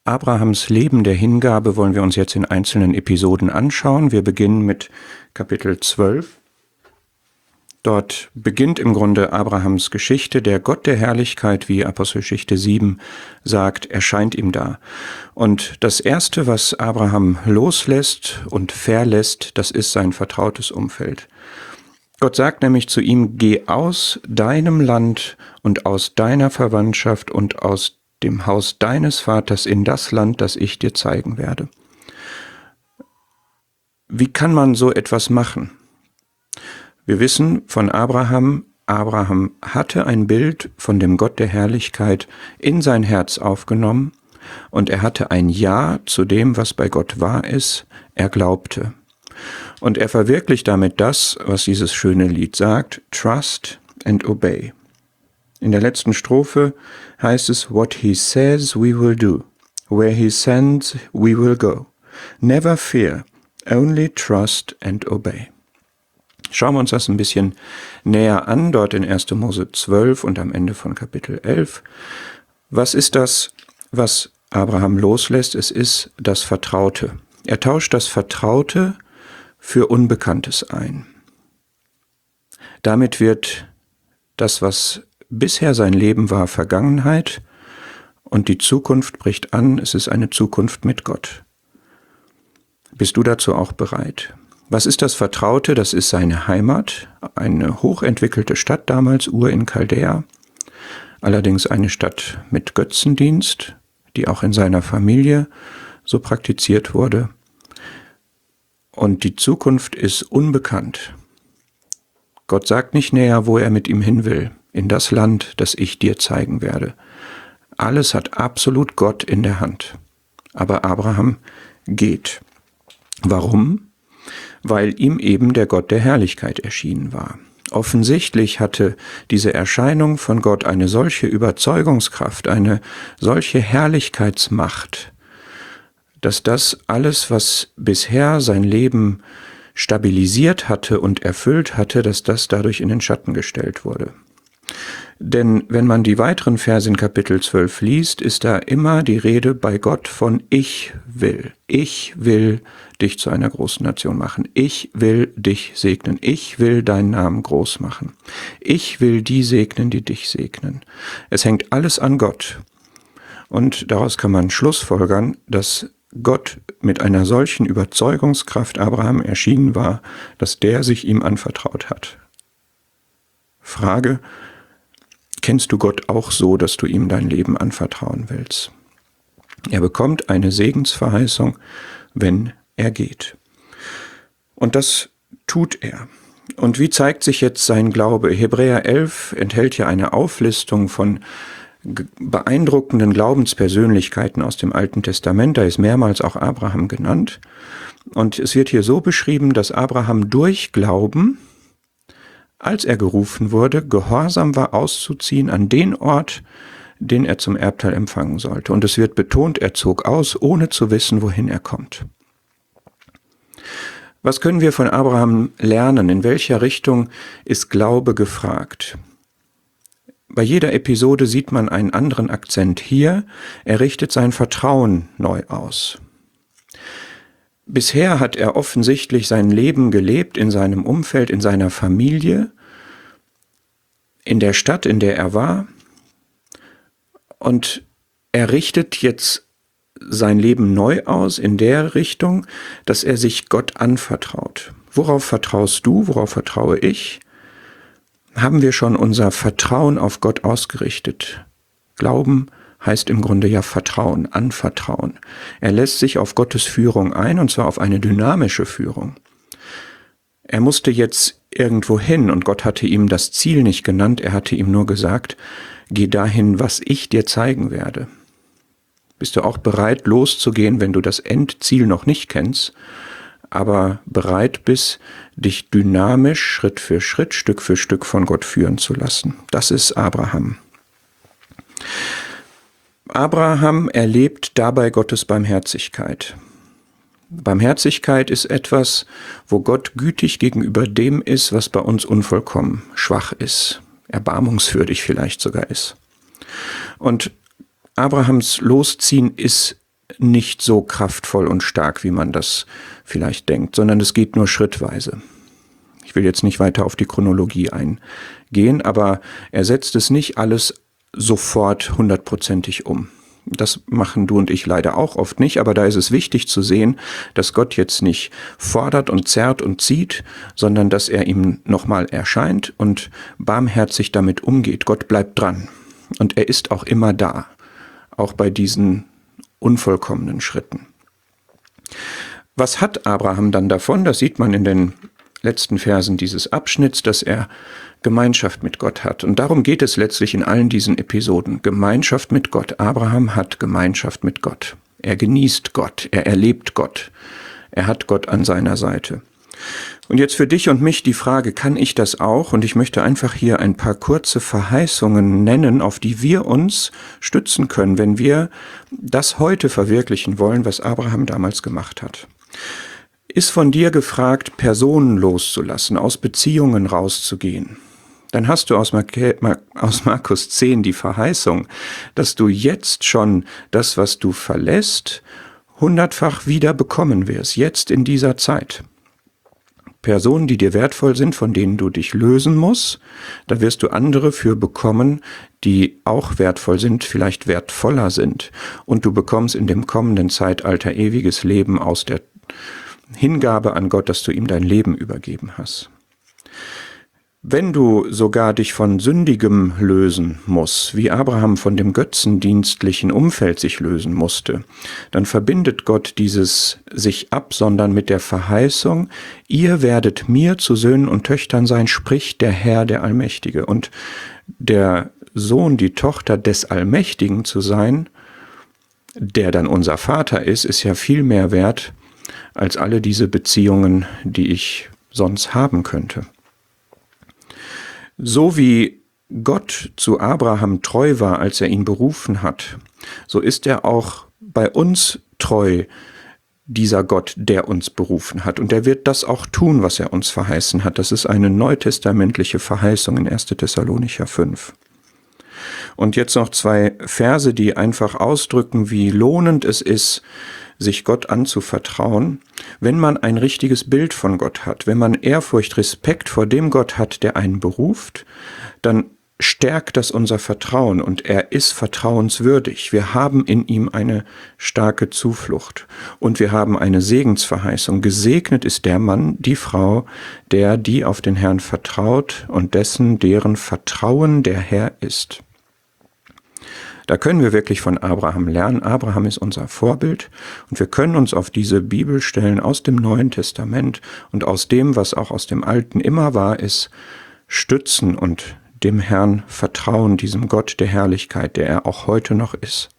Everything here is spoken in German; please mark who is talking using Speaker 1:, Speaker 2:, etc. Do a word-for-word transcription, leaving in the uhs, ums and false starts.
Speaker 1: Abrahams Leben der Hingabe wollen wir uns jetzt in einzelnen Episoden anschauen. Wir beginnen mit Kapitel zwölf. Dort beginnt im Grunde Abrahams Geschichte. Der Gott der Herrlichkeit, wie Apostelgeschichte sieben sagt, erscheint ihm da. Und das Erste, was Abraham loslässt und verlässt, das ist sein vertrautes Umfeld. Gott sagt nämlich zu ihm, geh aus deinem Land und aus deiner Verwandtschaft und aus dem Haus deines Vaters in das Land, das ich dir zeigen werde. Wie kann man so etwas machen? Wir wissen von Abraham, Abraham hatte ein Bild von dem Gott der Herrlichkeit in sein Herz aufgenommen und er hatte ein Ja zu dem, was bei Gott wahr ist, er glaubte. Und er verwirklicht damit das, was dieses schöne Lied sagt, Trust and Obey. In der letzten Strophe heißt es, What he says we will do, where he sends we will go. Never fear, only trust and obey. Schauen wir uns das ein bisschen näher an, dort in erster Mose zwölf und am Ende von Kapitel elf. Was ist das, was Abraham loslässt? Es ist das Vertraute. Er tauscht das Vertraute für Unbekanntes ein. Damit wird das, was bisher sein Leben war, Vergangenheit und die Zukunft bricht an, es ist eine Zukunft mit Gott. Bist du dazu auch bereit? Was ist das Vertraute? Das ist seine Heimat, eine hochentwickelte Stadt damals, Ur in Chaldea, allerdings eine Stadt mit Götzendienst, die auch in seiner Familie so praktiziert wurde. Und die Zukunft ist unbekannt. Gott sagt nicht näher, wo er mit ihm hin will, in das Land, das ich dir zeigen werde. Alles hat absolut Gott in der Hand. Aber Abraham geht. Warum? Weil ihm eben der Gott der Herrlichkeit erschienen war. Offensichtlich hatte diese Erscheinung von Gott eine solche Überzeugungskraft, eine solche Herrlichkeitsmacht, dass das alles, was bisher sein Leben stabilisiert hatte und erfüllt hatte, dass das dadurch in den Schatten gestellt wurde. Denn wenn man die weiteren Verse in Kapitel zwölf liest, ist da immer die Rede bei Gott von Ich will. Ich will dich zu einer großen Nation machen. Ich will dich segnen. Ich will deinen Namen groß machen. Ich will die segnen, die dich segnen. Es hängt alles an Gott. Und daraus kann man schlussfolgern, dass Gott mit einer solchen Überzeugungskraft Abraham erschienen war, dass der sich ihm anvertraut hat. Frage: Kennst du Gott auch so, dass du ihm dein Leben anvertrauen willst? Er bekommt eine Segensverheißung, wenn er geht. Und das tut er. Und wie zeigt sich jetzt sein Glaube? Hebräer elf enthält ja eine Auflistung von beeindruckenden Glaubenspersönlichkeiten aus dem Alten Testament. Da ist mehrmals auch Abraham genannt. Und es wird hier so beschrieben, dass Abraham durch Glauben, als er gerufen wurde, gehorsam war auszuziehen an den Ort, den er zum Erbteil empfangen sollte. Und es wird betont, er zog aus, ohne zu wissen, wohin er kommt. Was können wir von Abraham lernen? In welcher Richtung ist Glaube gefragt? Bei jeder Episode sieht man einen anderen Akzent. Hier, er richtet sein Vertrauen neu aus. Bisher hat er offensichtlich sein Leben gelebt in seinem Umfeld, in seiner Familie, in der Stadt, in der er war. Und er richtet jetzt sein Leben neu aus in der Richtung, dass er sich Gott anvertraut. Worauf vertraust du? Worauf vertraue ich? Haben wir schon unser Vertrauen auf Gott ausgerichtet? Glauben heißt im Grunde ja Vertrauen, anvertrauen. Er lässt sich auf Gottes Führung ein, und zwar auf eine dynamische Führung. Er musste jetzt irgendwo hin und Gott hatte ihm das Ziel nicht genannt, er hatte ihm nur gesagt, geh dahin, was ich dir zeigen werde. Bist du auch bereit, loszugehen, wenn du das Endziel noch nicht kennst, aber bereit bist, dich dynamisch, Schritt für Schritt, Stück für Stück von Gott führen zu lassen? Das ist Abraham. Abraham erlebt dabei Gottes Barmherzigkeit. Barmherzigkeit ist etwas, wo Gott gütig gegenüber dem ist, was bei uns unvollkommen, schwach ist, erbarmungswürdig vielleicht sogar ist. Und Abrahams Losziehen ist nicht so kraftvoll und stark, wie man das vielleicht denkt, sondern es geht nur schrittweise. Ich will jetzt nicht weiter auf die Chronologie eingehen, aber er setzt es nicht alles sofort hundertprozentig um. Das machen du und ich leider auch oft nicht, aber da ist es wichtig zu sehen, dass Gott jetzt nicht fordert und zerrt und zieht, sondern dass er ihm nochmal erscheint und barmherzig damit umgeht. Gott bleibt dran und er ist auch immer da, auch bei diesen unvollkommenen Schritten. Was hat Abraham dann davon? Das sieht man in den letzten Versen dieses Abschnitts, dass er Gemeinschaft mit Gott hat. Und darum geht es letztlich in allen diesen Episoden. Gemeinschaft mit Gott. Abraham hat Gemeinschaft mit Gott. Er genießt Gott. Er erlebt Gott. Er hat Gott an seiner Seite. Und jetzt für dich und mich die Frage, kann ich das auch? Und ich möchte einfach hier ein paar kurze Verheißungen nennen, auf die wir uns stützen können, wenn wir das heute verwirklichen wollen, was Abraham damals gemacht hat. Ist von dir gefragt, Personen loszulassen, aus Beziehungen rauszugehen, dann hast du aus, aus Markus zehn die Verheißung, dass du jetzt schon das, was du verlässt, hundertfach wieder bekommen wirst, jetzt in dieser Zeit. Personen, die dir wertvoll sind, von denen du dich lösen musst, da wirst du andere für bekommen, die auch wertvoll sind, vielleicht wertvoller sind. Und du bekommst in dem kommenden Zeitalter ewiges Leben aus der Hingabe an Gott, dass du ihm dein Leben übergeben hast. Wenn du sogar dich von Sündigem lösen musst, wie Abraham von dem götzendienstlichen Umfeld sich lösen musste, dann verbindet Gott dieses sich absondern mit der Verheißung, ihr werdet mir zu Söhnen und Töchtern sein, spricht der Herr, der Allmächtige. Und der Sohn, die Tochter des Allmächtigen zu sein, der dann unser Vater ist, ist ja viel mehr wert als alle diese Beziehungen, die ich sonst haben könnte. So wie Gott zu Abraham treu war, als er ihn berufen hat, so ist er auch bei uns treu, dieser Gott, der uns berufen hat. Und er wird das auch tun, was er uns verheißen hat. Das ist eine neutestamentliche Verheißung in erster Thessalonicher fünf. Und jetzt noch zwei Verse, die einfach ausdrücken, wie lohnend es ist, sich Gott anzuvertrauen, wenn man ein richtiges Bild von Gott hat, wenn man Ehrfurcht, Respekt vor dem Gott hat, der einen beruft, dann stärkt das unser Vertrauen und er ist vertrauenswürdig. Wir haben in ihm eine starke Zuflucht und wir haben eine Segensverheißung. Gesegnet ist der Mann, die Frau, der, die auf den Herrn vertraut und dessen, deren Vertrauen der Herr ist. Da können wir wirklich von Abraham lernen. Abraham ist unser Vorbild und wir können uns auf diese Bibelstellen aus dem Neuen Testament und aus dem, was auch aus dem Alten immer wahr ist, stützen und dem Herrn vertrauen, diesem Gott der Herrlichkeit, der er auch heute noch ist.